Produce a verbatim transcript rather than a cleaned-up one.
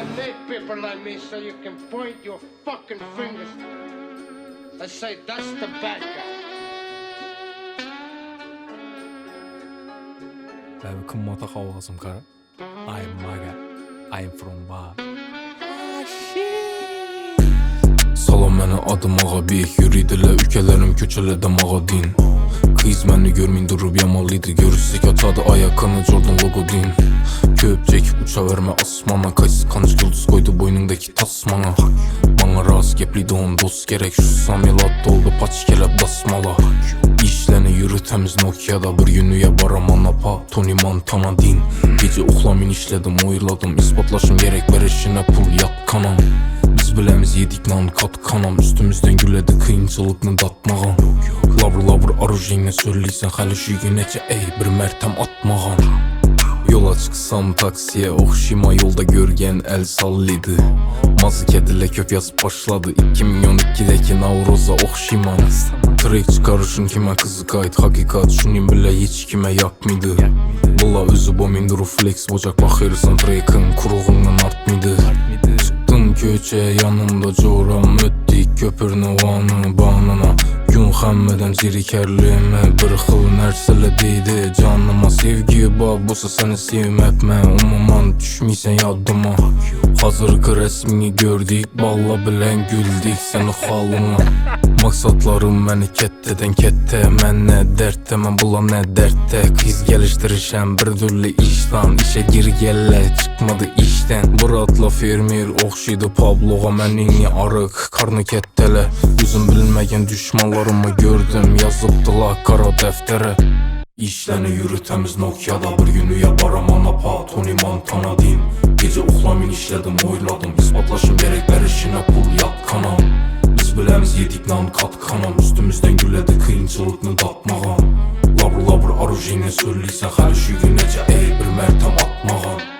need people like me so you can point your fucking fingers and say that's the bad guy. Welcome motherfuckers, cara. I'm Maga. I'm from Bar. Salam mənə adım ağa beyik yürüydülə ülkələrim köçələ damağa din. Kız məni görməyin durub yamalıydı görürsək atadı ayakını Jordan logo din. Köpcək uça vermə asmana kays kanç yıldız koydu boynundaki tasmana. Bana rast gepliydi on dost gerek şu samilat doldu paç kelep basmala. İşləni yürü təmiz Nokia'da bir günüyə baramana pa Tony Montana din. Gece oxlamin işlədim oyladım ispatlaşım gerek verişinə pul yat kanam. Biz biləmiz yedik nan kat kanam üstümüzdən gülədi kıyınçılıqını datmağam. Labır labır arujinə söyləysən xəli şu günəcə ey bir mərtəm atmağam. Yola çıksam taksiye oxşima yolda görgən el sallıydı. Mazı kedilə köp yazıb başladı iki milyon ikidəki Navroza oxşiman. Trek çıkarışın kime kızı kayıt hakikat şunin bile hiç kime yakmıydı. Bula özü bomin duru flex bocak bakırsan trekin kuruğundan artmıydı. Çıktım köçe yanımda coram ötdik köpürünü vanı banına. Gün xəmmeden zirikerliğime bir xıl nərsələdiydi canıma. Sevgi babusa səni sevməkmə umuman düşməysən yadıma. Hazırkı resmini gördük balla bilən güldük səni xalına. Maksatlarım məni kəttədən kəttə mən nə dərddə mən bula nə dərddə. Kız gəlişdirişəm bir türlü işdən işə gir gəllə çıxmadı işdən. Bıratla fermer oxşıydı Pabloğa mənini arıq karnı kəttələ. Üzüm bilməyən düşmanlarımı gördüm yazıbdılar kara dəftərə. İşləni yürü təmiz Nokia'da bir günüyə baramana pa Tony Montana din. Gece oxlamin işlədim oyladım ispatlaşım gerek verişinə pul yat kanam. Biz biləmiz yedik nan kat kanam üstümüzdən gülədi kıyınçılıqını datmağam. Labır labır arujinə söyləysən xəli şu günəcə ey bir mərtəm atmağam.